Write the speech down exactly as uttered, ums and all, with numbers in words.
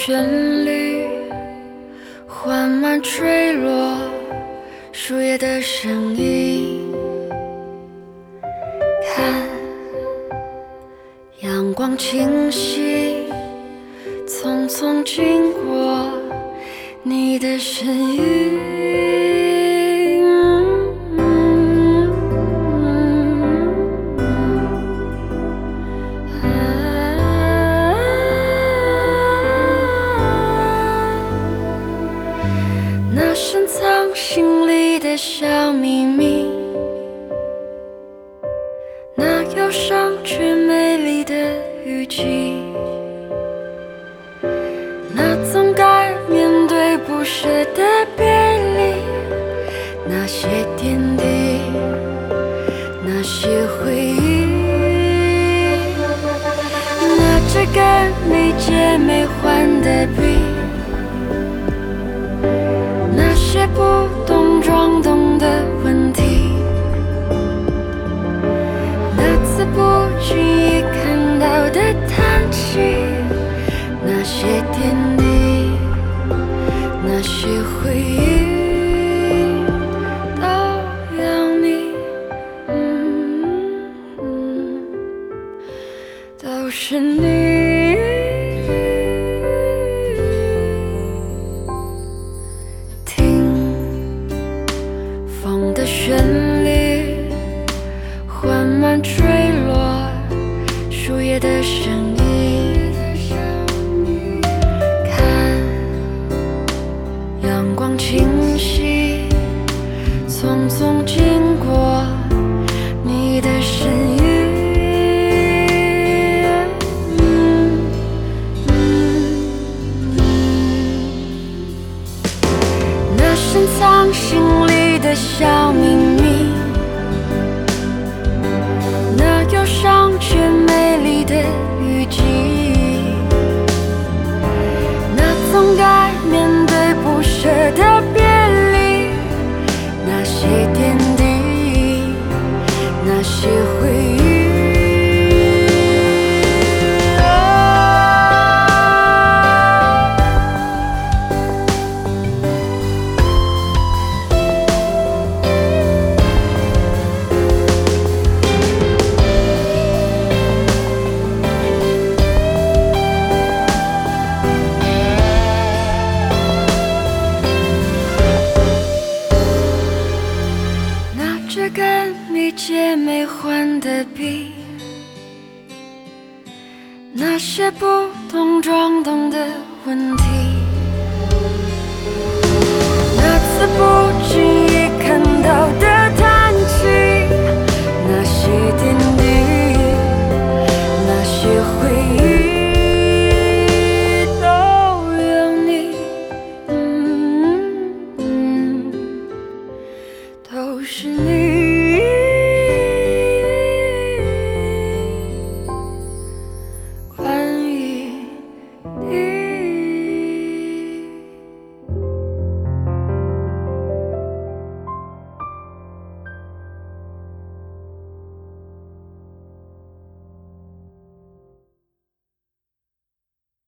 旋律缓慢坠落，树叶的声音，看阳光清晰，匆匆经过你的身影。那深藏心里的小秘密，那忧伤却美丽的雨季，那总该面对不舍的别离，那些点滴，那些回忆，那支跟你借没还的笔，那些不懂装懂的问题，那次不经意看到的叹气，那些点滴，那些回忆，都要你，嗯嗯，都是你。风的旋律缓慢坠落，树叶的声音，看阳光清晰，匆匆经过你的身影。嗯嗯嗯，那深藏心里的小秘密，那忧伤却美丽的雨季，那总该面对不舍的别离，那些点滴，那些回忆。这跟你借没还的笔，那些不懂装懂的问题，